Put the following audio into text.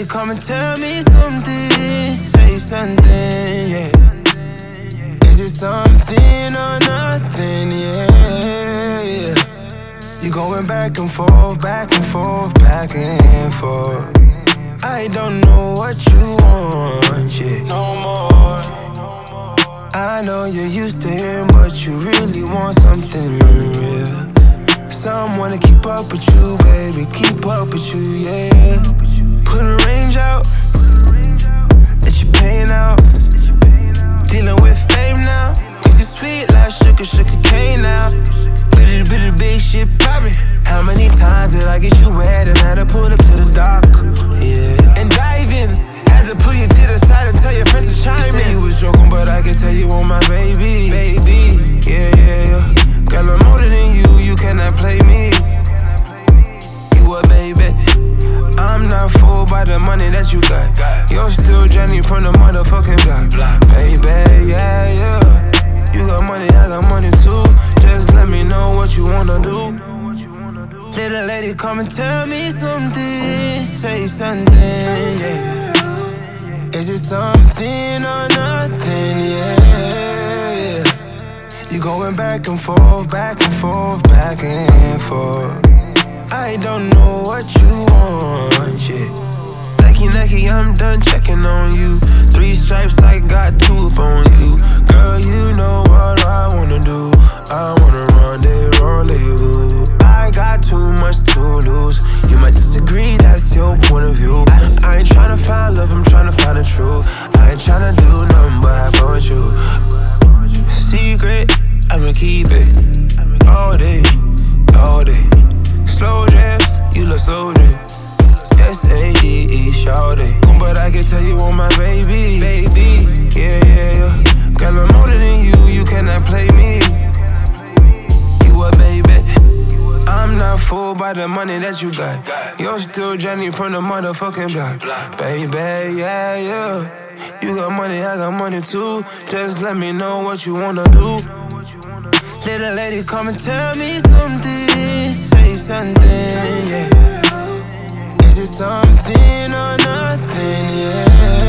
lady, come and tell me something, say something, yeah. Is it something or nothing, yeah. You going back and forth, back and forth, back and forth. I don't know what you want, yeah. No more. I know you're used to him, but you really want something real. Someone to keep up with you, baby, keep up with you, yeah. Put a range out, let your pain out. Dealing with fame now, cause you're sweet like sugar cane now. Bit of big shit poppin'. How many times did I get you wet and had to pull up to the dock? Yeah, and dive in. Had to pull you to the side and tell your friends to chime in. You said you was joking, but I can tell you on my baby. Baby, yeah. Girl, I'm older than you, you cannot play me. You a baby. I'm not fooled by the money that you got. You're still Johnny from the motherfucking block. Baby, yeah. You got money, I got money too. Just let me know what you wanna do. Little lady, come and tell me something, say something, yeah. Is it something or nothing, yeah. You going back and forth, back and forth, back and forth. I don't know what you want, yeah. Nike, I'm done checking on you. 3 stripes, I got 2 up on you. Girl, you know what I wanna do. I wanna rendezvous. I got too much to lose. You might disagree, that's your point of view. I ain't tryna find love, I'm tryna find the truth. I ain't tryna do nothing but have fun with you. Secret, I'ma keep it all day. Slow jams, you look so good. S-A-D-E, shawty. But I can tell you on my baby. Baby, yeah. Girl, I'm older than you, you cannot play me. You a baby. I'm not fooled by the money that you got. You're still Johnny from the motherfucking block. Baby, yeah. You got money, I got money too. Just let me know what you wanna do. Little lady, come and tell me something, say something, yeah. Is it something or nothing, yeah.